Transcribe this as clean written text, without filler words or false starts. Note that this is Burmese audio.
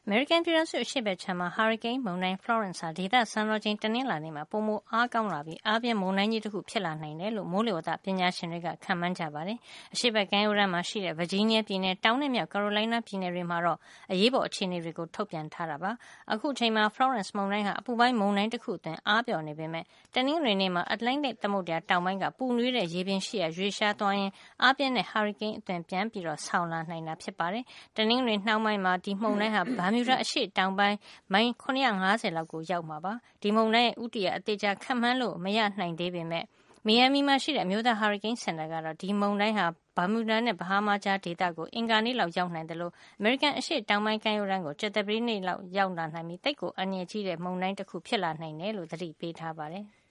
အမေရိကန်ပြည်ထောင်စုအရှေ့ဘက်ခြမ်းမှာ ဟာရီကိန်းမုန်တိုင်း Florence ဟာဒေသစံတော်ချိန်တနင်္လာနေ့မှာပိုမိုအားကောင်းလာပြီးအားပြင်းမုန်တိုင်းကြီးတခုဖြစ်လာနိုင်တယ်လို့မိုးလေဝသပညာရှင်တွေကခန့်မှန်းကြပါတယ်။အရှေ့ဘက်ကမ်းရိုးတန်းမှာရှိတဲ့ Virginia ပြည်နယ်တောင်နဲ့မြောက် Carolina ပြည်နယ်တွေမှာတော့အရေးပေါ်အခြေအနေတွေကိုထုတ်ပြန်ထားတာပါ။အခုအချိန်မှာ Florence မုန်တိုင်းဟာအပူပိုင်းမုန်တိုင်းတခုအသွင်အားပျော့နေပေမဲ့တနင်္ဂနွေနေ့မှာ Atlantic သမုဒ္ဒရာတောင်ပိုင်းကပူနွေးတဲ့ရေပြင်ရှိရာရွေ့လျားသွားရင်းအားပြင်းတဲ့ဟာရီကိန်းအသွင်ပြန်ပြီးဆောင်လာနိုင်တာဖြစ်ပါတယ်။တနင်္ဂနွေနှောင်းပိုင်းမှာဒီမုန်တိုင်းဟာဘာမြူဒါအရှေ့တောင်ပိုင်းမိုင်750လောက်ကိုရောက်မှာပါ။ဒီမုန်တိုင်းရဲ့ဦးတည်ရာအသေးချာခန့်မှန်းလို့မရနိုင်သေးပေမဲ့မီယာမီမှာရှိတဲ့အမျိုးသားဟာရီကိန်းစင်တာကတော့ဒီမုန်တိုင်းဟာဘာမြူဒါနဲ့ဘဟားမားကြားဒေသကိုအင်္ဂါနေ့လောက်ရောက်နိုင်တယ်လို့အမေရိကန်အရှေ့တောင်ပိုင်းကမ်းရိုးတန်းကိုကြာသပတေးနေ့လောက်ရောက်လာနိုင်ပြီးတိတ်ကိုအန္တရာယ်ကြီးတဲ့မုန်တိုင်းတစ်ခုဖြစ်လာနိုင်တယ်လို့သတိပေးထားပါတယ်။